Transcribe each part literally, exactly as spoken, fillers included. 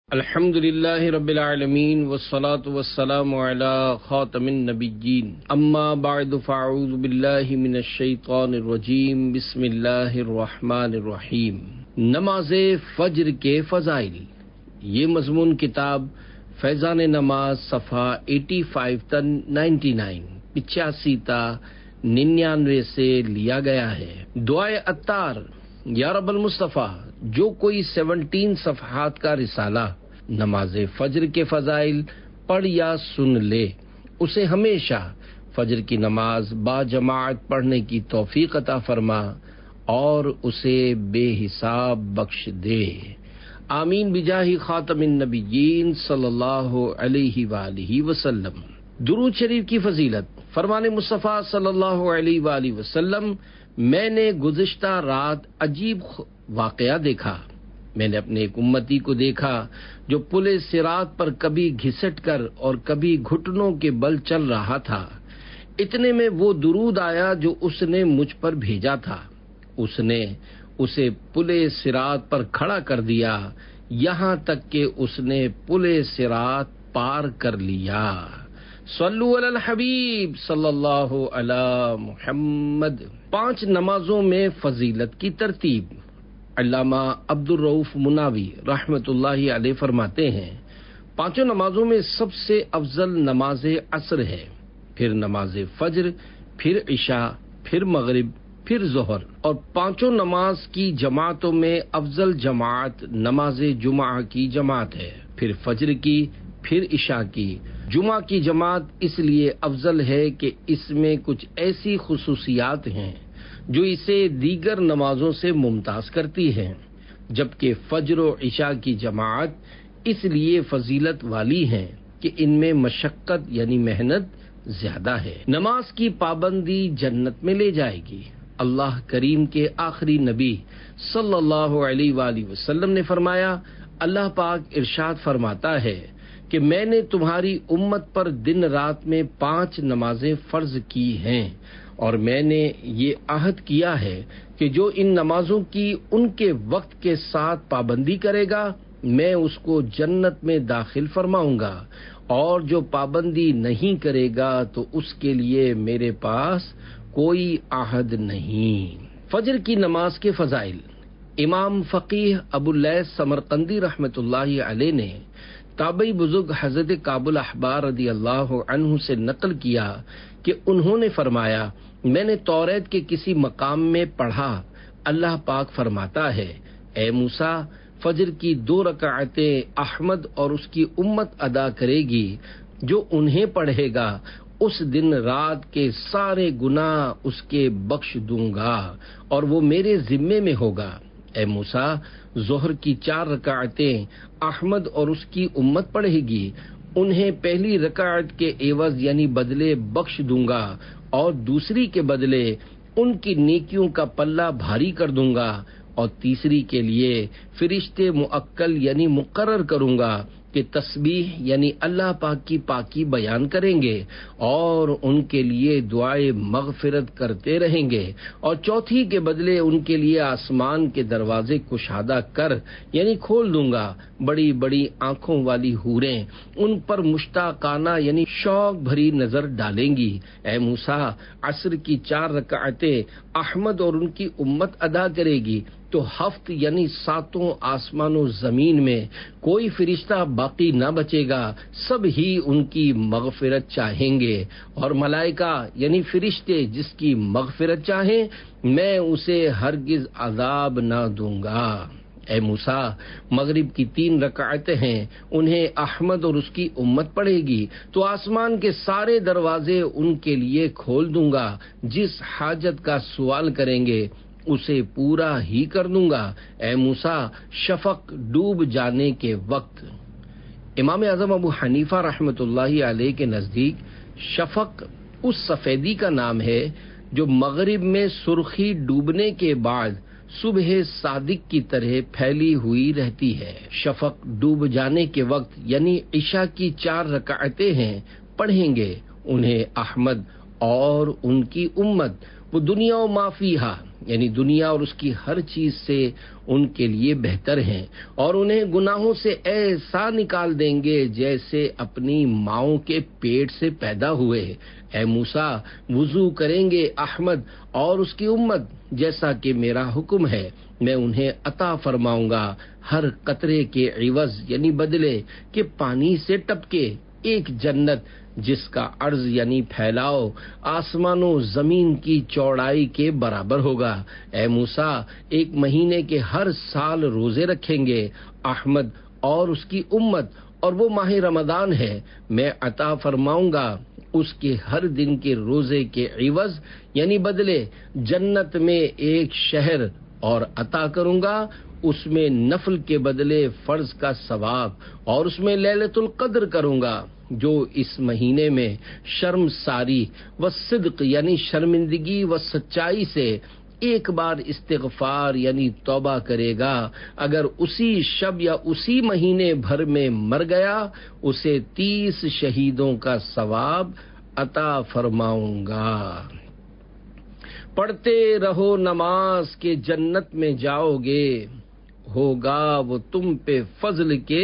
الحمد للہ رب العالمین والصلاة والسلام علی خاتم النبیین اما بعد فاعوذ باللہ من الشیطان الرجیم بسم اللہ الرحمن الرحیم۔ نماز فجر کے فضائل، یہ مضمون کتاب فیضان نماز صفحہ پچاسی تا ننانوے پچاسی تا ننانوے سے لیا گیا ہے۔ دعائے عطار، یا رب المصطفیٰ، جو کوئی سیونٹین صفحات کا رسالہ نماز فجر کے فضائل پڑھ یا سن لے، اسے ہمیشہ فجر کی نماز با جماعت پڑھنے کی توفیق عطا فرما اور اسے بے حساب بخش دے، آمین بجاہ خاتم النبیین صلی اللہ علیہ وآلہ وسلم۔ درود شریف کی فضیلت، فرمان مصطفیٰ صلی اللہ علیہ وآلہ وسلم، میں نے گزشتہ رات عجیب واقعہ دیکھا۔ میں نے اپنے ایک امتی کو دیکھا جو پل صراط پر کبھی گھسٹ کر اور کبھی گھٹنوں کے بل چل رہا تھا۔ اتنے میں وہ درود آیا جو اس نے مجھ پر بھیجا تھا۔ اس نے اسے پل صراط پر کھڑا کر دیا یہاں تک کہ اس نے پل صراط پار کر لیا۔ صلو علی الحبیب صلی اللہ علی محمد۔ پانچ نمازوں میں فضیلت کی ترتیب۔ علامہ عبد الرؤف مناوی رحمۃ اللہ علیہ فرماتے ہیں، پانچوں نمازوں میں سب سے افضل نماز عصر ہے، پھر نماز فجر، پھر عشاء، پھر مغرب، پھر ظہر، اور پانچوں نماز کی جماعتوں میں افضل جماعت نماز جمعہ کی جماعت ہے، پھر فجر کی، پھر عشاء کی۔ جمعہ کی جماعت اس لیے افضل ہے کہ اس میں کچھ ایسی خصوصیات ہیں جو اسے دیگر نمازوں سے ممتاز کرتی ہیں، جبکہ فجر و عشاء کی جماعت اس لیے فضیلت والی ہیں کہ ان میں مشقت یعنی محنت زیادہ ہے۔ نماز کی پابندی جنت میں لے جائے گی۔ اللہ کریم کے آخری نبی صلی اللہ علیہ وآلہ وسلم نے فرمایا، اللہ پاک ارشاد فرماتا ہے کہ میں نے تمہاری امت پر دن رات میں پانچ نمازیں فرض کی ہیں، اور میں نے یہ عہد کیا ہے کہ جو ان نمازوں کی ان کے وقت کے ساتھ پابندی کرے گا میں اس کو جنت میں داخل فرماؤں گا، اور جو پابندی نہیں کرے گا تو اس کے لیے میرے پاس کوئی عہد نہیں۔ فجر کی نماز کے فضائل۔ امام فقیہ ابو اللیث سمرقندی رحمۃ اللہ علیہ نے تابعی بزرگ حضرت کعب الاحبار رضی اللہ عنہ سے نقل کیا کہ انہوں نے فرمایا، میں نے توریت کے کسی مقام میں پڑھا، اللہ پاک فرماتا ہے، اے موسیٰ، فجر کی دو رکعتیں احمد اور اس کی امت ادا کرے گی، جو انہیں پڑھے گا اس دن رات کے سارے گناہ اس کے بخش دوں گا اور وہ میرے ذمے میں ہوگا۔ اے موسیٰ، ظہر کی چار رکعتیں احمد اور اس کی امت پڑھے گی، انہیں پہلی رکعت کے عوض یعنی بدلے بخش دوں گا اور دوسری کے بدلے ان کی نیکیوں کا پلہ بھاری کر دوں گا، اور تیسری کے لیے فرشتے معقل یعنی مقرر کروں گا کہ تسبیح یعنی اللہ پاک کی پاکی بیان کریں گے اور ان کے لیے دعائے مغفرت کرتے رہیں گے، اور چوتھی کے بدلے ان کے لیے آسمان کے دروازے کشادہ کر یعنی کھول دوں گا، بڑی بڑی آنکھوں والی حوریں ان پر مشتاقانہ یعنی شوق بھری نظر ڈالیں گی۔ اے موسیٰ، عصر کی چار رکعتیں احمد اور ان کی امت ادا کرے گی تو ہفت یعنی ساتوں آسمان و زمین میں کوئی فرشتہ باقی نہ بچے گا، سب ہی ان کی مغفرت چاہیں گے، اور ملائکہ یعنی فرشتے جس کی مغفرت چاہیں میں اسے ہرگز عذاب نہ دوں گا۔ اے موسیٰ، مغرب کی تین رکعتیں ہیں، انہیں احمد اور اس کی امت پڑھے گی تو آسمان کے سارے دروازے ان کے لیے کھول دوں گا، جس حاجت کا سوال کریں گے اسے پورا ہی کر دوں گا۔ اے موسیٰ، شفق ڈوب جانے کے وقت۔ امام اعظم ابو حنیفہ رحمۃ اللہ علیہ کے نزدیک شفق اس سفیدی کا نام ہے جو مغرب میں سرخی ڈوبنے کے بعد صبح صادق کی طرح پھیلی ہوئی رہتی ہے۔ شفق ڈوب جانے کے وقت یعنی عشاء کی چار رکعتیں ہیں پڑھیں گے، انہیں احمد اور ان کی امت وہ دنیا و ما فیہا یعنی دنیا اور اس کی ہر چیز سے ان کے لیے بہتر ہیں، اور انہیں گناہوں سے ایسا نکال دیں گے جیسے اپنی ماؤں کے پیٹ سے پیدا ہوئے۔ اے موسیٰ، وضو کریں گے احمد اور اس کی امت جیسا کہ میرا حکم ہے، میں انہیں عطا فرماؤں گا ہر قطرے کے عوض یعنی بدلے کہ پانی سے ٹپکے ایک جنت جس کا عرض یعنی پھیلاؤ آسمان و زمین کی چوڑائی کے برابر ہوگا۔ اے موسیٰ، ایک مہینے کے ہر سال روزے رکھیں گے احمد اور اس کی امت، اور وہ ماہ رمضان ہے، میں عطا فرماؤں گا اس کے ہر دن کے روزے کے عوض یعنی بدلے جنت میں ایک شہر، اور عطا کروں گا اس میں نفل کے بدلے فرض کا ثواب، اور اس میں لیلۃ القدر کروں گا جو اس مہینے میں شرم ساری و صدق یعنی شرمندگی و سچائی سے ایک بار استغفار یعنی توبہ کرے گا، اگر اسی شب یا اسی مہینے بھر میں مر گیا اسے تیس شہیدوں کا ثواب عطا فرماؤں گا۔ پڑھتے رہو نماز کے جنت میں جاؤ گے، ہوگا وہ تم پہ فضل کے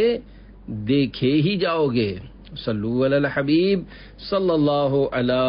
دیکھے ہی جاؤ گے۔ صلو علی الحبیب صلی اللہ علی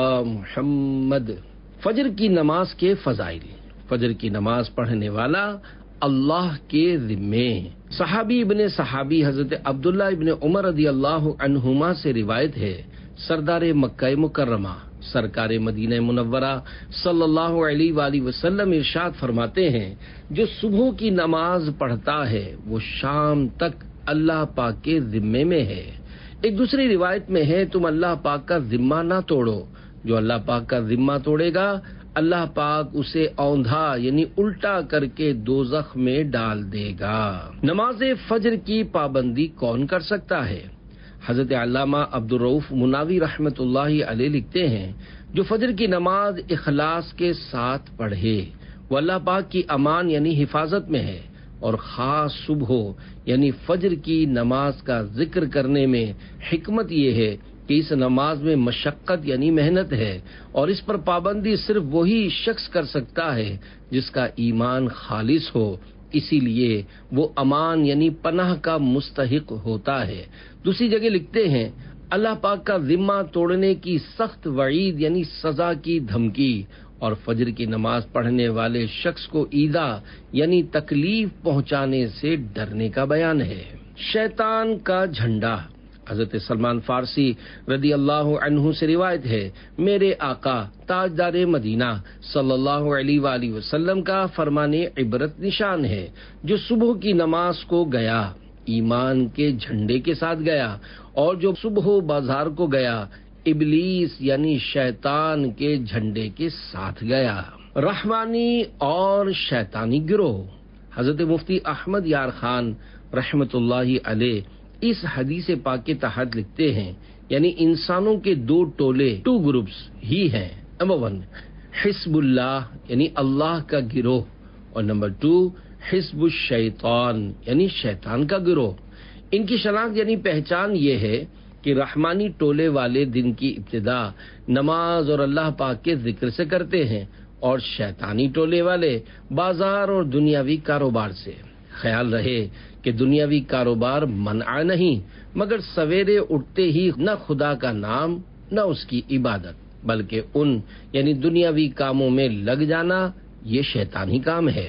محمد۔ فجر کی نماز کے فضائل۔ فجر کی نماز پڑھنے والا اللہ کے ذمے۔ صحابی ابن صحابی حضرت عبداللہ ابن عمر رضی اللہ عنہما سے روایت ہے، سردار مکہ مکرمہ سرکار مدینہ منورہ صلی اللہ علیہ وآلہ وسلم ارشاد فرماتے ہیں، جو صبح کی نماز پڑھتا ہے وہ شام تک اللہ پاک کے ذمے میں ہے۔ ایک دوسری روایت میں ہے، تم اللہ پاک کا ذمہ نہ توڑو، جو اللہ پاک کا ذمہ توڑے گا اللہ پاک اسے اوندھا یعنی الٹا کر کے دوزخ میں ڈال دے گا۔ نماز فجر کی پابندی کون کر سکتا ہے؟ حضرت علامہ عبدالرؤف مناوی رحمۃ اللہ علیہ لکھتے ہیں، جو فجر کی نماز اخلاص کے ساتھ پڑھے وہ اللہ پاک کی امان یعنی حفاظت میں ہے، اور خاص صبح یعنی فجر کی نماز کا ذکر کرنے میں حکمت یہ ہے کہ اس نماز میں مشقت یعنی محنت ہے، اور اس پر پابندی صرف وہی شخص کر سکتا ہے جس کا ایمان خالص ہو، اسی لیے وہ امان یعنی پناہ کا مستحق ہوتا ہے۔ دوسری جگہ لکھتے ہیں، اللہ پاک کا ذمہ توڑنے کی سخت وعید یعنی سزا کی دھمکی، اور فجر کی نماز پڑھنے والے شخص کو ایذا یعنی تکلیف پہنچانے سے ڈرنے کا بیان ہے۔ شیطان کا جھنڈا۔ حضرت سلمان فارسی رضی اللہ عنہ سے روایت ہے، میرے آقا تاجدار مدینہ صلی اللہ علیہ وآلہ وسلم کا فرمان عبرت نشان ہے، جو صبح کی نماز کو گیا ایمان کے جھنڈے کے ساتھ گیا، اور جو صبح بازار کو گیا ابلیس یعنی شیطان کے جھنڈے کے ساتھ گیا۔ رحمانی اور شیطانی گروہ۔ حضرت مفتی احمد یار خان رحمت اللہ علیہ اس حدیث پاک کے تحت لکھتے ہیں، یعنی انسانوں کے دو ٹولے ٹو گروپس ہی ہیں۔ نمبر ون حزب اللہ یعنی اللہ کا گروہ، اور نمبر ٹو حزب الشیطان یعنی شیطان کا گروہ۔ ان کی شناخت یعنی پہچان یہ ہے کہ رحمانی ٹولے والے دن کی ابتدا نماز اور اللہ پاک کے ذکر سے کرتے ہیں، اور شیطانی ٹولے والے بازار اور دنیاوی کاروبار سے۔ خیال رہے کہ دنیاوی کاروبار منع نہیں، مگر سویرے اٹھتے ہی نہ خدا کا نام نہ اس کی عبادت، بلکہ ان یعنی دنیاوی کاموں میں لگ جانا یہ شیطانی کام ہے۔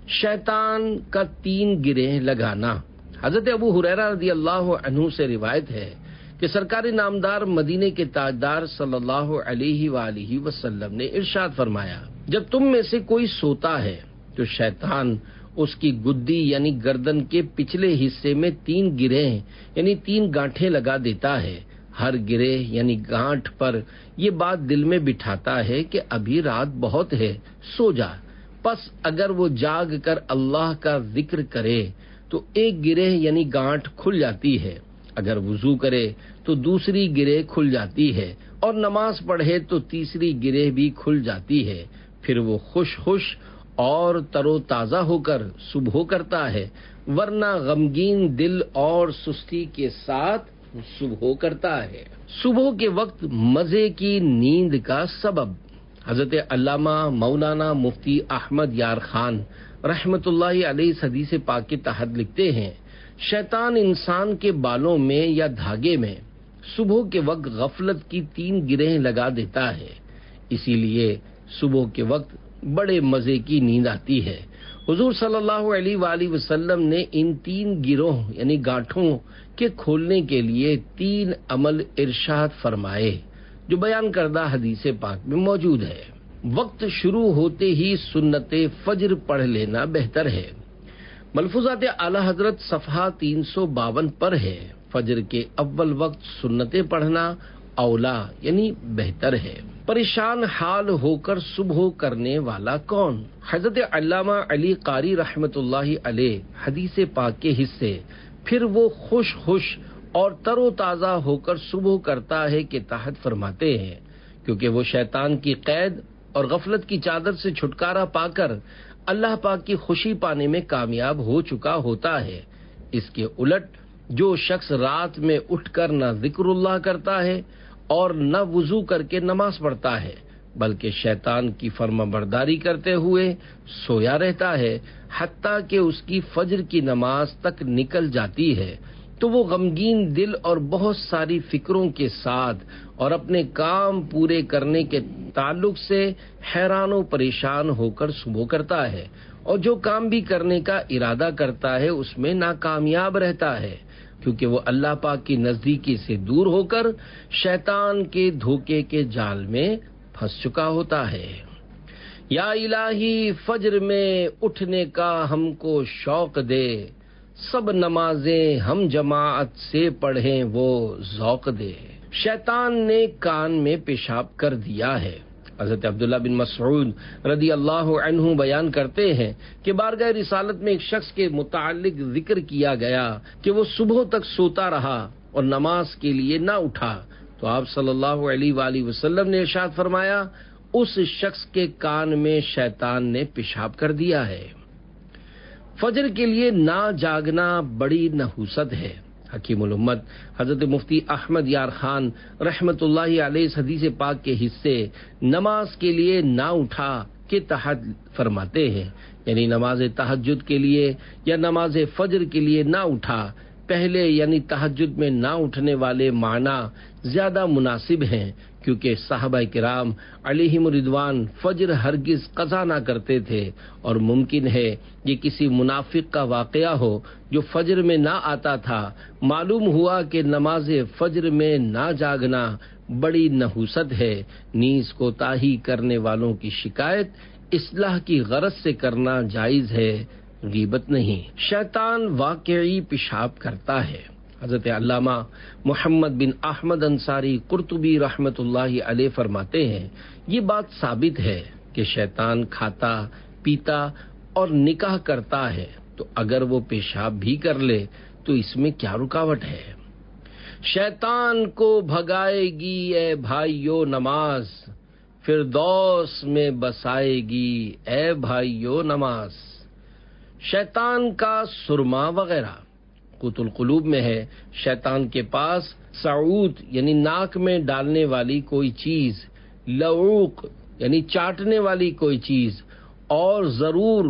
شیطان کا تین گرہ لگانا۔ حضرت ابو ہریرہ رضی اللہ عنہ سے روایت ہے کہ سرکار نامدار مدینے کے تاجدار صلی اللہ علیہ وآلہ وسلم نے ارشاد فرمایا، جب تم میں سے کوئی سوتا ہے تو شیطان اس کی گدی یعنی گردن کے پچھلے حصے میں تین گرہ یعنی تین گانٹھیں لگا دیتا ہے، ہر گرہ یعنی گانٹھ پر یہ بات دل میں بٹھاتا ہے کہ ابھی رات بہت ہے، سو جا۔ پس اگر وہ جاگ کر اللہ کا ذکر کرے تو ایک گرہ یعنی گانٹھ کھل جاتی ہے، اگر وضو کرے تو دوسری گرہ کھل جاتی ہے، اور نماز پڑھے تو تیسری گرہ بھی کھل جاتی ہے، پھر وہ خوش خوش اور تر و تازہ ہو کر صبح کرتا ہے، ورنہ غمگین دل اور سستی کے ساتھ صبح کرتا ہے۔ صبح کے وقت مزے کی نیند کا سبب۔ حضرت علامہ مولانا مفتی احمد یار خان رحمت اللہ علیہ اس حدیث پاک کے تحت لکھتے ہیں، شیطان انسان کے بالوں میں یا دھاگے میں صبح کے وقت غفلت کی تین گرہیں لگا دیتا ہے، اسی لیے صبح کے وقت بڑے مزے کی نیند آتی ہے۔ حضور صلی اللہ علیہ وآلہ وسلم نے ان تین گروہ یعنی گانٹھوں کے کھولنے کے لیے تین عمل ارشاد فرمائے جو بیان کردہ حدیث پاک میں موجود ہے۔ وقت شروع ہوتے ہی سنت فجر پڑھ لینا بہتر ہے۔ ملفوظات اعلی حضرت صفحہ تین سو باون پر ہے، فجر کے اول وقت سنتیں پڑھنا اولا یعنی بہتر ہے۔ پریشان حال ہو کر صبح کرنے والا کون؟ حضرت علامہ علی قاری رحمت اللہ علیہ حدیث پاک کے حصے پھر وہ خوش خوش اور تر و تازہ ہو کر صبح کرتا ہے کے تحت فرماتے ہیں، کیونکہ وہ شیطان کی قید اور غفلت کی چادر سے چھٹکارا پا کر اللہ پاک کی خوشی پانے میں کامیاب ہو چکا ہوتا ہے۔ اس کے الٹ جو شخص رات میں اٹھ کر نہ ذکر اللہ کرتا ہے اور نہ وضو کر کے نماز پڑھتا ہے بلکہ شیطان کی فرما برداری کرتے ہوئے سویا رہتا ہے حتیٰ کہ اس کی فجر کی نماز تک نکل جاتی ہے، تو وہ غمگین دل اور بہت ساری فکروں کے ساتھ اور اپنے کام پورے کرنے کے تعلق سے حیران و پریشان ہو کر صبح کرتا ہے، اور جو کام بھی کرنے کا ارادہ کرتا ہے اس میں ناکامیاب رہتا ہے، کیونکہ وہ اللہ پاک کی نزدیکی سے دور ہو کر شیطان کے دھوکے کے جال میں پھنس چکا ہوتا ہے۔ یا الہی فجر میں اٹھنے کا ہم کو شوق دے، سب نمازیں ہم جماعت سے پڑھیں وہ ذوق دے۔ شیطان نے کان میں پیشاب کر دیا ہے۔ حضرت عبداللہ بن مسعود رضی اللہ عنہ بیان کرتے ہیں کہ بارگاہ رسالت میں ایک شخص کے متعلق ذکر کیا گیا کہ وہ صبح تک سوتا رہا اور نماز کے لیے نہ اٹھا، تو آپ صلی اللہ علیہ وآلہ وسلم نے ارشاد فرمایا اس شخص کے کان میں شیطان نے پیشاب کر دیا ہے۔ فجر کے لیے نہ جاگنا بڑی نحوست ہے۔ حکیم الامت حضرت مفتی احمد یار خان رحمت اللہ علیہ اس حدیث پاک کے حصے نماز کے لیے نہ اٹھا کے تحت فرماتے ہیں، یعنی نماز تہجد کے لیے یا نماز فجر کے لیے نہ اٹھا، پہلے یعنی تہجد میں نہ اٹھنے والے معنی زیادہ مناسب ہیں، کیونکہ صحابہ کرام علیہم رضوان فجر ہرگز قضا نہ کرتے تھے، اور ممکن ہے یہ کسی منافق کا واقعہ ہو جو فجر میں نہ آتا تھا۔ معلوم ہوا کہ نماز فجر میں نہ جاگنا بڑی نحوست ہے، نیز کوتاہی کرنے والوں کی شکایت اصلاح کی غرض سے کرنا جائز ہے، غیبت نہیں۔ شیطان واقعی پیشاب کرتا ہے۔ حضرت علامہ محمد بن احمد انصاری قرطبی رحمت اللہ علیہ فرماتے ہیں یہ بات ثابت ہے کہ شیطان کھاتا پیتا اور نکاح کرتا ہے، تو اگر وہ پیشاب بھی کر لے تو اس میں کیا رکاوٹ ہے؟ شیطان کو بھگائے گی اے بھائیو نماز، فردوس میں بسائے گی اے بھائیو نماز۔ شیطان کا سرما وغیرہ قوت القلوب میں ہے، شیطان کے پاس سعود یعنی ناک میں ڈالنے والی کوئی چیز، لعوق یعنی چاٹنے والی کوئی چیز، اور ضرور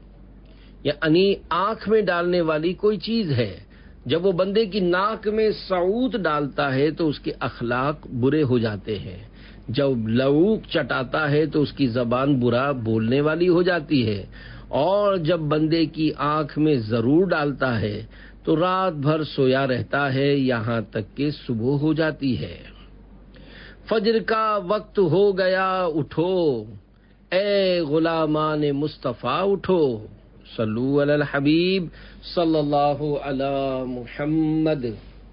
یعنی آنکھ میں ڈالنے والی کوئی چیز ہے۔ جب وہ بندے کی ناک میں سعود ڈالتا ہے تو اس کے اخلاق برے ہو جاتے ہیں، جب لعوق چٹاتا ہے تو اس کی زبان برا بولنے والی ہو جاتی ہے، اور جب بندے کی آنکھ میں ضرور ڈالتا ہے تو رات بھر سویا رہتا ہے یہاں تک کہ صبح ہو جاتی ہے۔ فجر کا وقت ہو گیا اٹھو، اے غلامان مصطفیٰ اٹھو، صلو علی الحبیب صلی اللہ علی محمد۔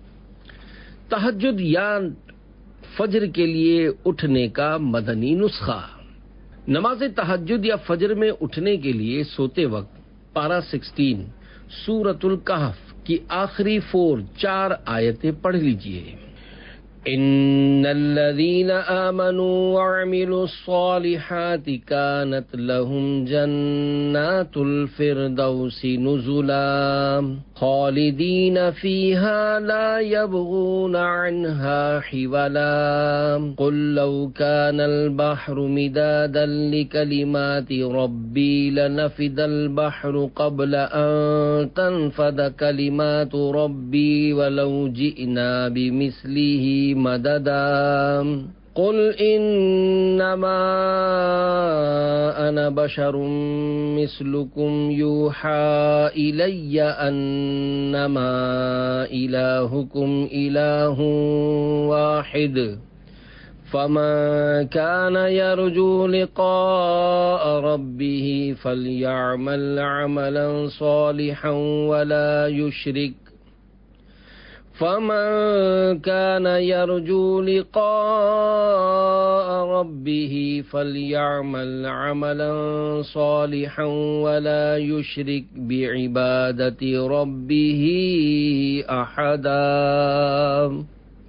تہجد یا فجر کے لیے اٹھنے کا مدنی نسخہ۔ نماز تہجد یا فجر میں اٹھنے کے لیے سوتے وقت پارہ سکسٹین سورۃ الکہف کی آخری فور چار آیتیں پڑھ لیجئے۔ ان الذين آمنوا وعملوا الصالحات كانت لهم جنات الفردوس نزلا خالدين فيها لا يبغون عنها حولا قل لو كان البحر مدادا لكلمات ربي لنفد البحر قبل أن تنفد كلمات ربي ولو جئنا بمثله مددا قل انما انا بشر مثلكم يوحى الي انما الهكم اله واحد فمن كان يرجو لقاء ربه فليعمل عملا صالحا ولا يشرك فمن كان يرجو لقاء ربه فليعمل عملا صالحا ولا يشرك بعبادة ربه أحدا۔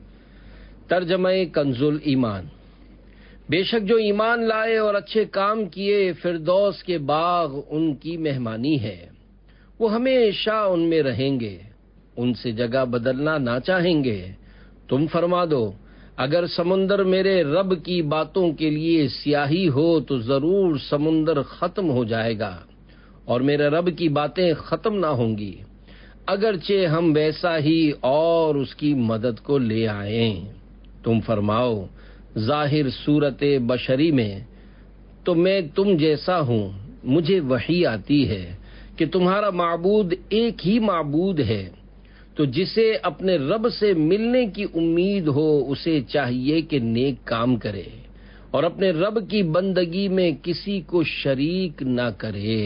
ترجمہ کنز الایمان۔ بے شک جو ایمان لائے اور اچھے کام کیے فردوس کے باغ ان کی مہمانی ہے، وہ ہمیشہ ان میں رہیں گے، ان سے جگہ بدلنا نہ چاہیں گے۔ تم فرما دو اگر سمندر میرے رب کی باتوں کے لیے سیاہی ہو تو ضرور سمندر ختم ہو جائے گا اور میرے رب کی باتیں ختم نہ ہوں گی، اگرچہ ہم ویسا ہی اور اس کی مدد کو لے آئیں۔ تم فرماؤ ظاہر صورت بشری میں تو میں تم جیسا ہوں، مجھے وحی آتی ہے کہ تمہارا معبود ایک ہی معبود ہے، تو جسے اپنے رب سے ملنے کی امید ہو اسے چاہیے کہ نیک کام کرے اور اپنے رب کی بندگی میں کسی کو شریک نہ کرے،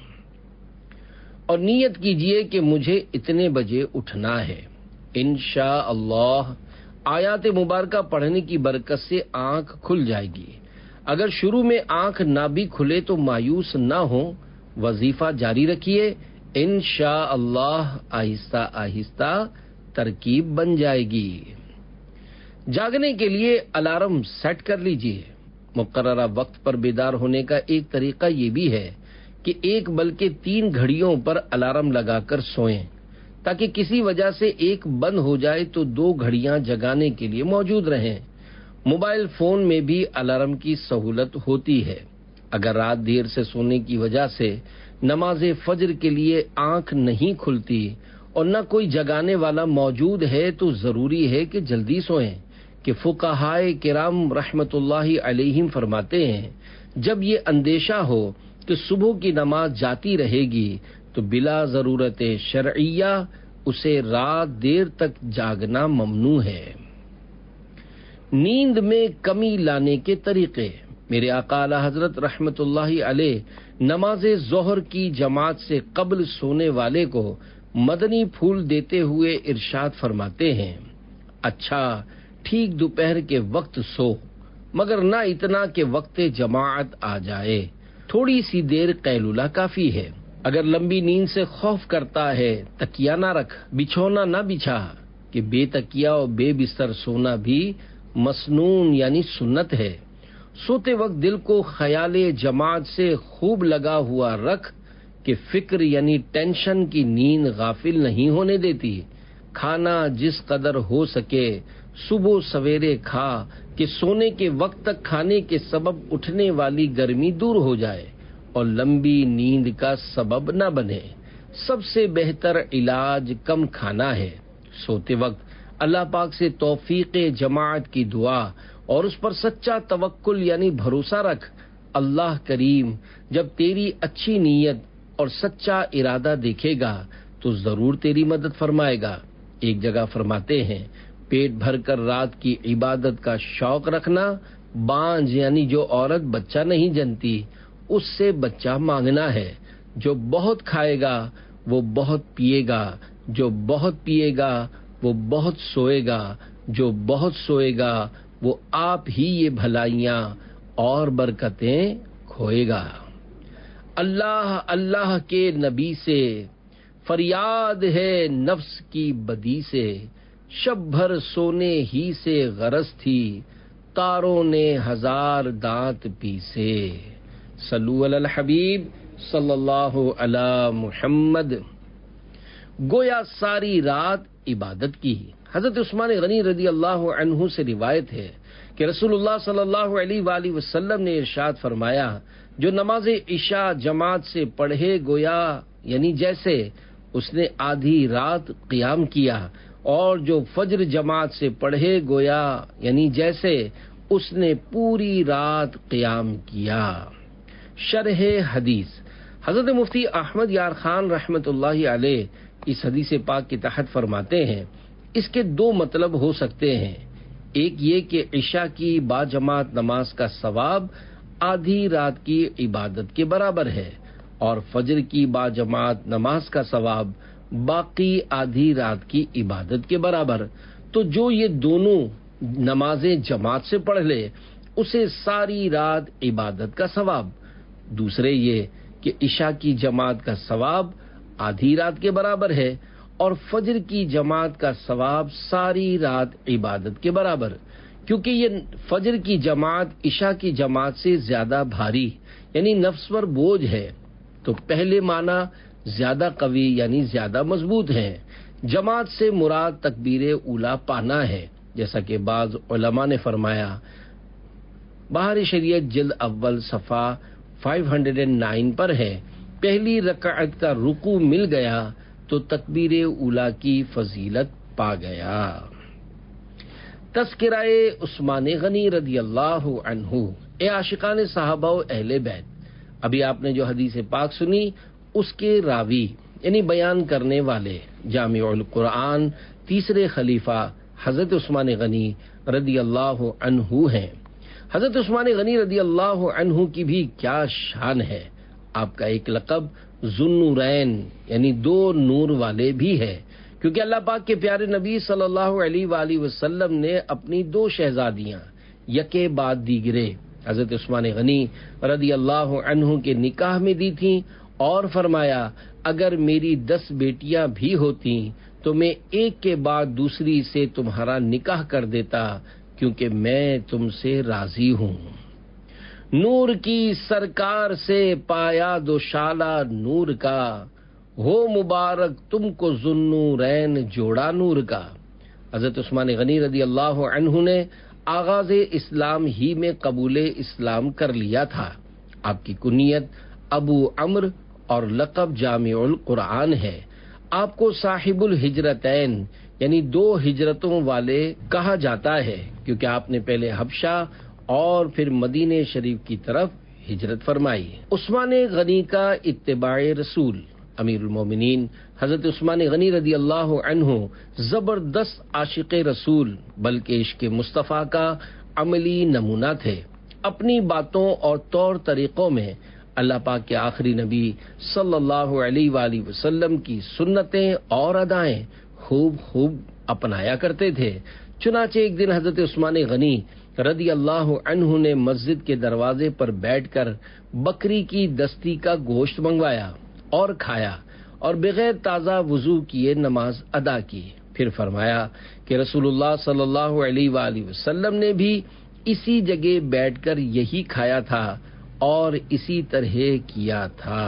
اور نیت کیجئے کہ مجھے اتنے بجے اٹھنا ہے۔ انشاءاللہ آیات مبارکہ پڑھنے کی برکت سے آنکھ کھل جائے گی۔ اگر شروع میں آنکھ نہ بھی کھلے تو مایوس نہ ہو، وظیفہ جاری رکھیے، انشاءاللہ آہستہ آہستہ ترکیب بن جائے گی۔ جاگنے کے لیے الارم سیٹ کر لیجئے۔ مقررہ وقت پر بیدار ہونے کا ایک طریقہ یہ بھی ہے کہ ایک بلکہ تین گھڑیوں پر الارم لگا کر سوئیں، تاکہ کسی وجہ سے ایک بند ہو جائے تو دو گھڑیاں جگانے کے لیے موجود رہیں۔ موبائل فون میں بھی الارم کی سہولت ہوتی ہے۔ اگر رات دیر سے سونے کی وجہ سے نماز فجر کے لیے آنکھ نہیں کھلتی اور نہ کوئی جگانے والا موجود ہے تو ضروری ہے کہ جلدی سوئیں، کہ فقہائے کرام رحمت اللہ علیہم فرماتے ہیں جب یہ اندیشہ ہو کہ صبح کی نماز جاتی رہے گی تو بلا ضرورت شرعیہ اسے رات دیر تک جاگنا ممنوع ہے۔ نیند میں کمی لانے کے طریقے۔ میرے آقا اعلی حضرت رحمت اللہ علیہ نماز ظہر کی جماعت سے قبل سونے والے کو مدنی پھول دیتے ہوئے ارشاد فرماتے ہیں، اچھا ٹھیک دوپہر کے وقت سو، مگر نہ اتنا کہ وقت جماعت آ جائے، تھوڑی سی دیر قیلولہ کافی ہے۔ اگر لمبی نیند سے خوف کرتا ہے تکیہ نہ رکھ، بچھونا نہ بچھا، کہ بے تکیہ اور بے بستر سونا بھی مسنون یعنی سنت ہے۔ سوتے وقت دل کو خیال جماعت سے خوب لگا ہوا رکھ کہ فکر یعنی ٹینشن کی نیند غافل نہیں ہونے دیتی۔ کھانا جس قدر ہو سکے صبح سویرے کھا کہ سونے کے وقت تک کھانے کے سبب اٹھنے والی گرمی دور ہو جائے اور لمبی نیند کا سبب نہ بنے۔ سب سے بہتر علاج کم کھانا ہے۔ سوتے وقت اللہ پاک سے توفیق جماعت کی دعا اور اس پر سچا توکل یعنی بھروسہ رکھ۔ اللہ کریم جب تیری اچھی نیت اور سچا ارادہ دیکھے گا تو ضرور تیری مدد فرمائے گا۔ ایک جگہ فرماتے ہیں پیٹ بھر کر رات کی عبادت کا شوق رکھنا، بانجھ یعنی جو عورت بچہ نہیں جنتی اس سے بچہ مانگنا ہے۔ جو بہت کھائے گا وہ بہت پیے گا، جو بہت پیے گا وہ بہت سوئے گا، جو بہت سوئے گا وہ آپ ہی یہ بھلائیاں اور برکتیں کھوئے گا۔ اللہ اللہ کے نبی سے فریاد ہے نفس کی بدی سے، شب بھر سونے ہی سے غرض تھی، تاروں نے ہزار دانت پیسے۔ صلو علی الحبیب صلی اللہ علی محمد۔ گویا ساری رات عبادت کی۔ حضرت عثمان غنی رضی اللہ عنہ سے روایت ہے کہ رسول اللہ صلی اللہ علیہ وآلہ وسلم نے ارشاد فرمایا، جو نماز عشاء جماعت سے پڑھے گویا یعنی جیسے اس نے آدھی رات قیام کیا، اور جو فجر جماعت سے پڑھے گویا یعنی جیسے اس نے پوری رات قیام کیا۔ شرح حدیث۔ حضرت مفتی احمد یار خان رحمۃ اللہ علیہ اس حدیث پاک کے تحت فرماتے ہیں، اس کے دو مطلب ہو سکتے ہیں۔ ایک یہ کہ عشاء کی با جماعت نماز کا ثواب آدھی رات کی عبادت کے برابر ہے، اور فجر کی با جماعت نماز کا ثواب باقی آدھی رات کی عبادت کے برابر۔ تو جو یہ دونوں نمازیں جماعت سے پڑھ لے اسے ساری رات عبادت کا ثواب۔ دوسرے یہ کہ عشاء کی جماعت کا ثواب آدھی رات کے برابر ہے، اور فجر کی جماعت کا ثواب ساری رات عبادت کے برابر، کیونکہ یہ فجر کی جماعت عشاء کی جماعت سے زیادہ بھاری یعنی نفس پر بوجھ ہے۔ تو پہلے معنی زیادہ قوی یعنی زیادہ مضبوط ہے۔ جماعت سے مراد تکبیر اولا پانا ہے، جیسا کہ بعض علماء نے فرمایا۔ بہار شریعت جلد اول صفحہ پانچ سو نو پر ہے، پہلی رکعت کا رکوع مل گیا تو تکبیر اولا کی فضیلت پا گیا۔ تذکرہ عثمان غنی رضی اللہ عنہ۔ اے عاشقان صحابہ و اہل بیت، ابھی آپ نے جو حدیث پاک سنی اس کے راوی یعنی بیان کرنے والے جامع القرآن تیسرے خلیفہ حضرت عثمان غنی رضی اللہ عنہ ہیں۔ حضرت عثمان غنی رضی اللہ عنہ کی بھی کیا شان ہے۔ آپ کا ایک لقب ذوالنورین یعنی دو نور والے بھی ہے، کیونکہ اللہ پاک کے پیارے نبی صلی اللہ علیہ وآلہ وسلم نے اپنی دو شہزادیاں یکے بعد دیگرے حضرت عثمان غنی رضی اللہ عنہ کے نکاح میں دی تھیں، اور فرمایا اگر میری دس بیٹیاں بھی ہوتی تو میں ایک کے بعد دوسری سے تمہارا نکاح کر دیتا، کیونکہ میں تم سے راضی ہوں۔ نور کی سرکار سے پایا دوشالہ نور کا، ہو مبارک تم کو ذوالنورین جوڑا نور کا۔ حضرت عثمان غنی رضی اللہ عنہ نے آغاز اسلام ہی میں قبول اسلام کر لیا تھا۔ آپ کی کنیت ابو عمرو اور لقب جامع القرآن ہے۔ آپ کو صاحب الہجرتین یعنی دو ہجرتوں والے کہا جاتا ہے، کیونکہ آپ نے پہلے حبشہ اور پھر مدینہ شریف کی طرف ہجرت فرمائی۔ عثمان غنی کا اتباع رسول۔ امیر المومنین حضرت عثمان غنی رضی اللہ عنہ زبردست عاشق رسول بلکہ عشق مصطفیٰ کا عملی نمونہ تھے۔ اپنی باتوں اور طور طریقوں میں اللہ پاک کے آخری نبی صلی اللہ علیہ وآلہ وسلم کی سنتیں اور ادائیں خوب خوب اپنایا کرتے تھے۔ چنانچہ ایک دن حضرت عثمان غنی رضی اللہ عنہ نے مسجد کے دروازے پر بیٹھ کر بکری کی دستی کا گوشت منگوایا اور کھایا، اور بغیر تازہ وضو کیے نماز ادا کی۔ پھر فرمایا کہ رسول اللہ صلی اللہ علیہ وآلہ وسلم نے بھی اسی جگہ بیٹھ کر یہی کھایا تھا اور اسی طرح کیا تھا۔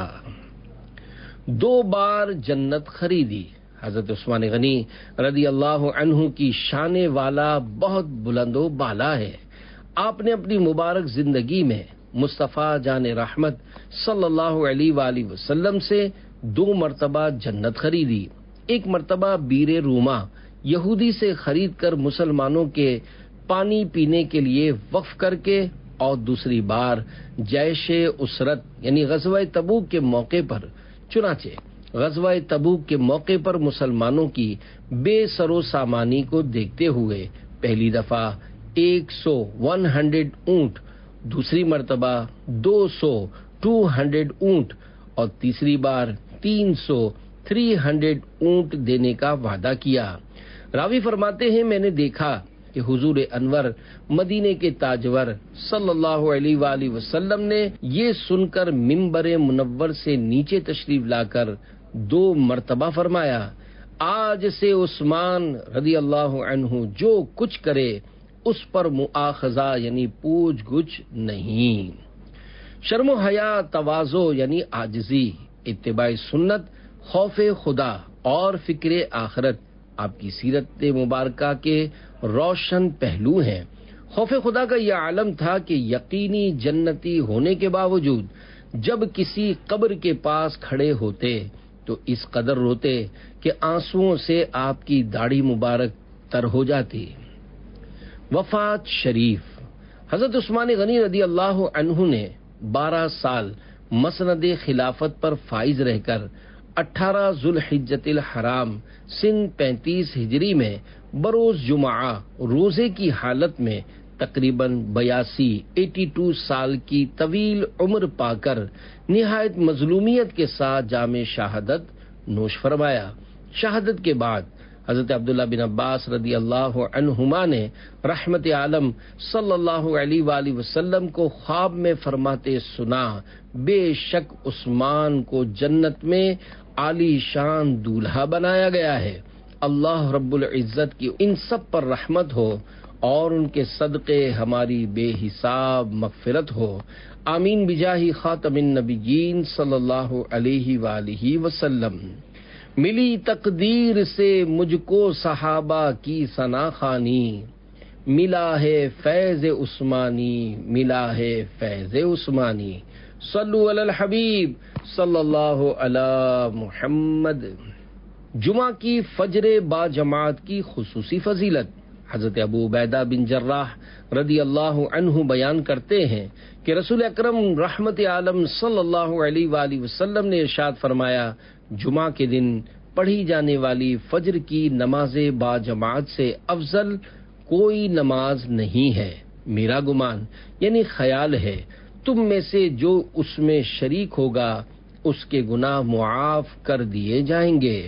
دو بار جنت خریدی۔ حضرت عثمان غنی رضی اللہ عنہ کی شان والا بہت بلند و بالا ہے۔ آپ نے اپنی مبارک زندگی میں مصطفیٰ جان رحمت صلی اللہ علیہ وآلہ وسلم سے دو مرتبہ جنت خریدی۔ ایک مرتبہ بیر روما یہودی سے خرید کر مسلمانوں کے پانی پینے کے لیے وقف کر کے، اور دوسری بار جیش اسرت یعنی غزوہ تبوک کے موقع پر۔ چنانچہ غزوہ تبوک کے موقع پر مسلمانوں کی بے سرو سامانی کو دیکھتے ہوئے پہلی دفعہ ایک سو ون ہنڈریڈ اونٹ، دوسری مرتبہ دو سو ٹو ہنڈریڈ اونٹ، اور تیسری بار تین سو تھری ہنڈریڈ اونٹ دینے کا وعدہ کیا۔ راوی فرماتے ہیں میں نے دیکھا کہ حضور انور مدینے کے تاجور صلی اللہ علیہ وآلہ وسلم نے یہ سن کر ممبر منور سے نیچے تشریف لا کر دو مرتبہ فرمایا، آج سے عثمان رضی اللہ عنہ جو کچھ کرے اس پر مؤاخذہ یعنی پوچھ گچھ نہیں. شرم و حیا، تواضع یعنی عاجزی، اتباع سنت، خوف خدا اور فکر آخرت آپ کی سیرت مبارکہ کے روشن پہلو ہیں. خوف خدا کا یہ عالم تھا کہ یقینی جنتی ہونے کے باوجود جب کسی قبر کے پاس کھڑے ہوتے تو اس قدر روتے کہ آنسوؤں سے آپ کی داڑھی مبارک تر ہو جاتی. وفات شریف. حضرت عثمان غنی رضی اللہ عنہ نے بارہ سال مسند خلافت پر فائز رہ کر اٹھارہ ذوالحجۃ الحرام سن پینتیس ہجری میں بروز جمعہ روزے کی حالت میں تقریباً بیاسی ایٹی ٹو سال کی طویل عمر پا کر نہایت مظلومیت کے ساتھ جام شہادت نوش فرمایا. شہادت کے بعد حضرت عبداللہ بن عباس رضی اللہ عنہما نے رحمت عالم صلی اللہ علیہ وآلہ وسلم کو خواب میں فرماتے سنا، بے شک عثمان کو جنت میں عالی شان دولہا بنایا گیا ہے. اللہ رب العزت کی ان سب پر رحمت ہو اور ان کے صدقے ہماری بے حساب مغفرت ہو. آمین بجاہ خاتم النبیین صلی اللہ علیہ وآلہ وسلم. ملی تقدیر سے مجھ کو صحابہ کی ثنا خوانی، ملا ہے فیض عثمانی، ملا ہے فیض عثمانی. صلو علی الحبیب صلی اللہ علی محمد. جمعہ کی فجر با جماعت کی خصوصی فضیلت. حضرت ابو عبیدہ بن جراح رضی اللہ عنہ بیان کرتے ہیں کہ رسول اکرم رحمت عالم صلی اللہ علیہ وآلہ وسلم نے ارشاد فرمایا، جمعہ کے دن پڑھی جانے والی فجر کی نماز با جماعت سے افضل کوئی نماز نہیں ہے. میرا گمان یعنی خیال ہے تم میں سے جو اس میں شریک ہوگا اس کے گناہ معاف کر دیے جائیں گے.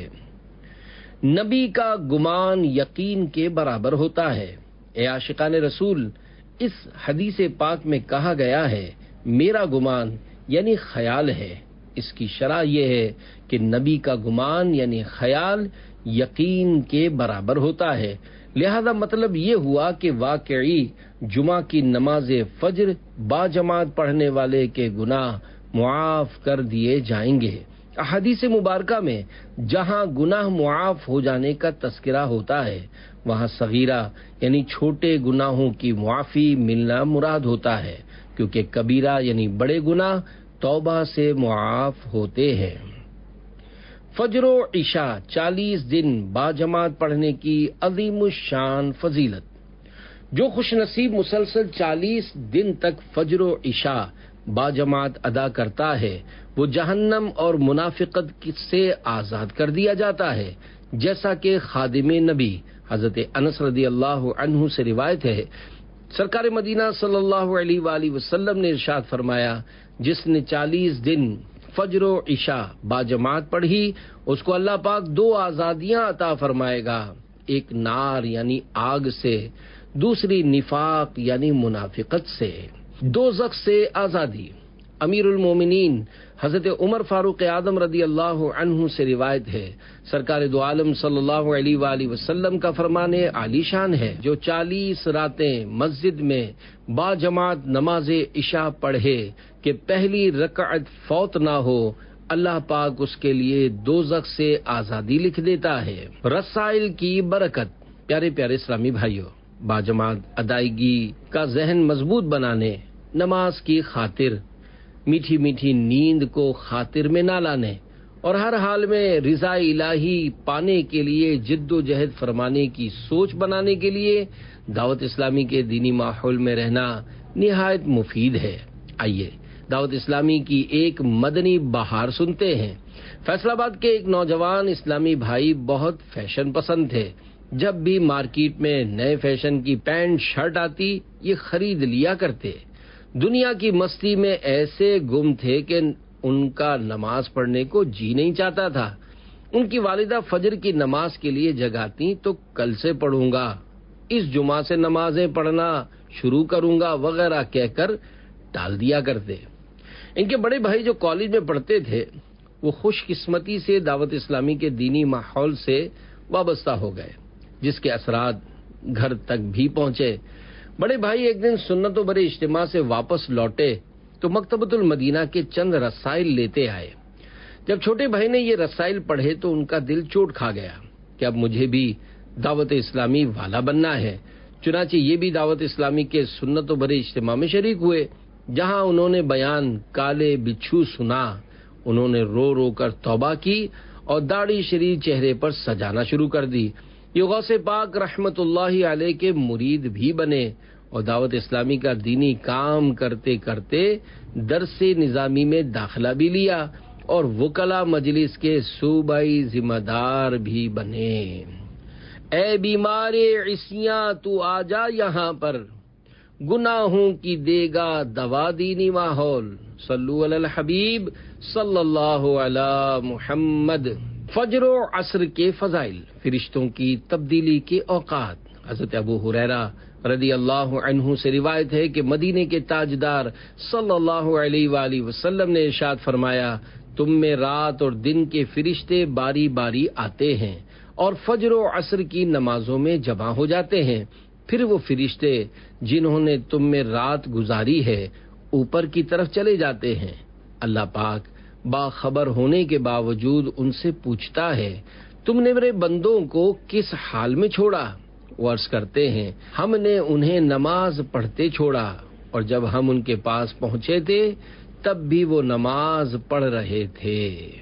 نبی کا گمان یقین کے برابر ہوتا ہے. اے عاشقان رسول، اس حدیث پاک میں کہا گیا ہے میرا گمان یعنی خیال ہے. اس کی شرح یہ ہے کہ نبی کا گمان یعنی خیال یقین کے برابر ہوتا ہے. لہذا مطلب یہ ہوا کہ واقعی جمعہ کی نماز فجر با جماعت پڑھنے والے کے گناہ معاف کر دیے جائیں گے. احادیث مبارکہ میں جہاں گناہ معاف ہو جانے کا تذکرہ ہوتا ہے وہاں صغیرہ یعنی چھوٹے گناہوں کی معافی ملنا مراد ہوتا ہے، کیونکہ کبیرہ یعنی بڑے گناہ توبہ سے معاف ہوتے ہیں. فجر و عشاء چالیس دن با جماعت پڑھنے کی عظیم الشان فضیلت. جو خوش نصیب مسلسل چالیس دن تک فجر و عشاء با جماعت ادا کرتا ہے وہ جہنم اور منافقت سے آزاد کر دیا جاتا ہے. جیسا کہ خادم نبی حضرت انس رضی اللہ عنہ سے روایت ہے، سرکار مدینہ صلی اللہ علیہ وآلہ وسلم نے ارشاد فرمایا، جس نے چالیس دن فجر و عشاء با جماعت پڑھی اس کو اللہ پاک دو آزادیاں عطا فرمائے گا، ایک نار یعنی آگ سے، دوسری نفاق یعنی منافقت سے. دوزخ سے آزادی. امیر المومنین حضرت عمر فاروق اعظم رضی اللہ عنہ سے روایت ہے، سرکار دو عالم صلی اللہ علیہ وآلہ وسلم کا فرمان عالی شان ہے، جو چالیس راتیں مسجد میں با جماعت نماز عشاء پڑھے کہ پہلی رکعت فوت نہ ہو، اللہ پاک اس کے لیے دوزخ سے آزادی لکھ دیتا ہے. رسائل کی برکت. پیارے پیارے اسلامی بھائیوں، با جماعت ادائیگی کا ذہن مضبوط بنانے، نماز کی خاطر، میٹھی میٹھی نیند کو خاطر میں نہ لانے اور ہر حال میں رضا الہی پانے کے لیے جد و جہد فرمانے کی سوچ بنانے کے لیے دعوت اسلامی کے دینی ماحول میں رہنا نہایت مفید ہے. آئیے دعوت اسلامی کی ایک مدنی بہار سنتے ہیں. فیصل آباد کے ایک نوجوان اسلامی بھائی بہت فیشن پسند تھے. جب بھی مارکیٹ میں نئے فیشن کی پینٹ شرٹ آتی یہ خرید لیا کرتے. دنیا کی مستی میں ایسے گم تھے کہ ان کا نماز پڑھنے کو جی نہیں چاہتا تھا. ان کی والدہ فجر کی نماز کے لیے جگاتی تو کل سے پڑھوں گا، اس جمعہ سے نمازیں پڑھنا شروع کروں گا وغیرہ کہہ کر ٹال دیا کرتے. ان کے بڑے بھائی جو کالج میں پڑھتے تھے وہ خوش قسمتی سے دعوت اسلامی کے دینی ماحول سے وابستہ ہو گئے، جس کے اثرات گھر تک بھی پہنچے۔ بڑے بھائی ایک دن سنت و برے اجتماع سے واپس لوٹے تو مکتبۃ المدینہ کے چند رسائل لیتے آئے۔ جب چھوٹے بھائی نے یہ رسائل پڑھے تو ان کا دل چوٹ کھا گیا کہ اب مجھے بھی دعوت اسلامی والا بننا ہے۔ چنانچہ یہ بھی دعوت اسلامی کے سنت و برے اجتماع میں شریک ہوئے، جہاں انہوں نے بیان کالے بچھو سنا۔ انہوں نے رو رو کر توبہ کی اور داڑھی شریف چہرے پر سجانا شروع کر دی۔ یہ غوث پاک رحمت اللہ علیہ کے مرید بھی بنے اور دعوت اسلامی کا دینی کام کرتے کرتے درس نظامی میں داخلہ بھی لیا اور وکلا مجلس کے صوبائی ذمہ دار بھی بنے۔ اے بیمار عصیاں تو آ جا یہاں پر، گناہوں کی دے گا دوا دینی ماحول۔ صلو علی الحبیب صلی اللہ علی محمد۔ فجر و عصر کے فضائل، فرشتوں کی تبدیلی کے اوقات۔ حضرت ابو ہریرہ رضی اللہ عنہ سے روایت ہے کہ مدینے کے تاجدار صلی اللہ علیہ وآلہ وسلم نے ارشاد فرمایا، تم میں رات اور دن کے فرشتے باری باری آتے ہیں اور فجر و عصر کی نمازوں میں جمع ہو جاتے ہیں۔ پھر وہ فرشتے جنہوں نے تم میں رات گزاری ہے اوپر کی طرف چلے جاتے ہیں۔ اللہ پاک باخبر ہونے کے باوجود ان سے پوچھتا ہے، تم نے میرے بندوں کو کس حال میں چھوڑا؟ وہ عرض کرتے ہیں، ہم نے انہیں نماز پڑھتے چھوڑا، اور جب ہم ان کے پاس پہنچے تھے تب بھی وہ نماز پڑھ رہے تھے۔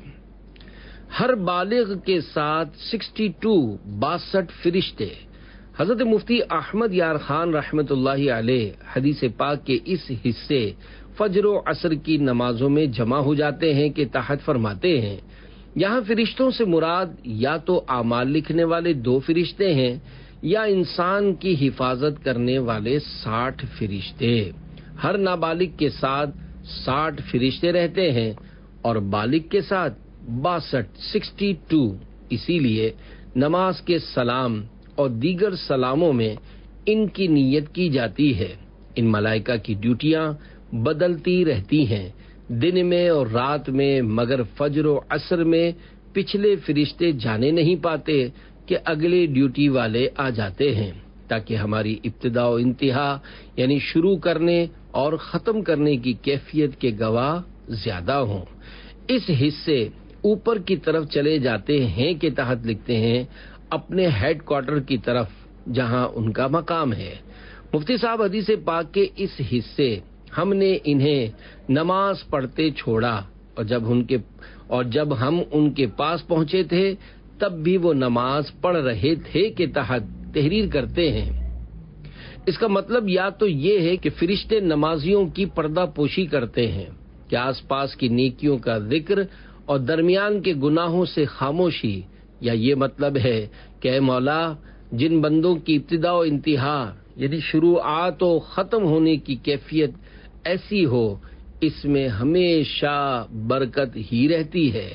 ہر بالغ کے ساتھ سکسٹی ٹو باسٹھ فرشتے۔ حضرت مفتی احمد یار خان رحمت اللہ علیہ حدیث پاک کے اس حصے فجر و عصر کی نمازوں میں جمع ہو جاتے ہیں کے تحت فرماتے ہیں، یہاں فرشتوں سے مراد یا تو اعمال لکھنے والے دو فرشتے ہیں یا انسان کی حفاظت کرنے والے ساٹھ فرشتے۔ ہر نابالغ کے ساتھ ساٹھ فرشتے رہتے ہیں اور بالغ کے ساتھ باسٹھ سکسٹی ٹو۔ اسی لیے نماز کے سلام اور دیگر سلاموں میں ان کی نیت کی جاتی ہے۔ ان ملائکہ کی ڈیوٹیاں بدلتی رہتی ہیں دن میں اور رات میں، مگر فجر و عصر میں پچھلے فرشتے جانے نہیں پاتے کہ اگلے ڈیوٹی والے آ جاتے ہیں، تاکہ ہماری ابتدا و انتہا یعنی شروع کرنے اور ختم کرنے کی کیفیت کے گواہ زیادہ ہوں۔ اس حصے اوپر کی طرف چلے جاتے ہیں کے تحت لکھتے ہیں اپنے ہیڈ کوارٹر کی طرف جہاں ان کا مقام ہے۔ مفتی صاحب حدیث پاک کے اس حصے، ہم نے انہیں نماز پڑھتے چھوڑا اور جب ان کے اور جب ہم ان کے پاس پہنچے تھے تب بھی وہ نماز پڑھ رہے تھے کے تحت تحریر کرتے ہیں۔ اس کا مطلب یا تو یہ ہے کہ فرشتے نمازیوں کی پردہ پوشی کرتے ہیں کہ آس پاس کی نیکیوں کا ذکر اور درمیان کے گناہوں سے خاموشی، یا یہ مطلب ہے کہ اے مولا، جن بندوں کی ابتدا و انتہا یعنی شروعات و ختم ہونے کی کیفیت ایسی ہو، اس میں ہمیشہ برکت ہی رہتی ہے۔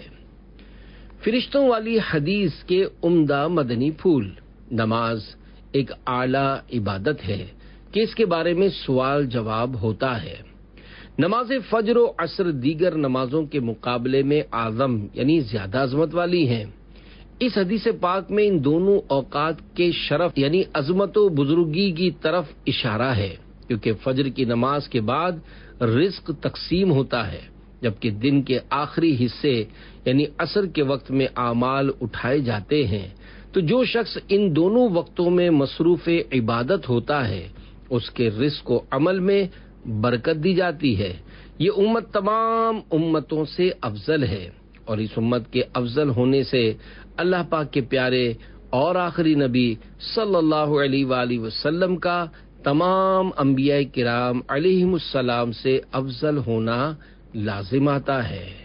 فرشتوں والی حدیث کے عمدہ مدنی پھول۔ نماز ایک اعلی عبادت ہے کہ اس کے بارے میں سوال جواب ہوتا ہے۔ نماز فجر و عصر دیگر نمازوں کے مقابلے میں اعظم یعنی زیادہ عظمت والی ہیں۔ اس حدیث پاک میں ان دونوں اوقات کے شرف یعنی عظمت و بزرگی کی طرف اشارہ ہے، کیونکہ فجر کی نماز کے بعد رزق تقسیم ہوتا ہے، جبکہ دن کے آخری حصے یعنی عصر کے وقت میں اعمال اٹھائے جاتے ہیں۔ تو جو شخص ان دونوں وقتوں میں مصروف عبادت ہوتا ہے اس کے رزق و عمل میں برکت دی جاتی ہے۔ یہ امت تمام امتوں سے افضل ہے، اور اس امت کے افضل ہونے سے اللہ پاک کے پیارے اور آخری نبی صلی اللہ علیہ وآلہ وسلم کا تمام انبیاء کرام علیہم السلام سے افضل ہونا لازم آتا ہے۔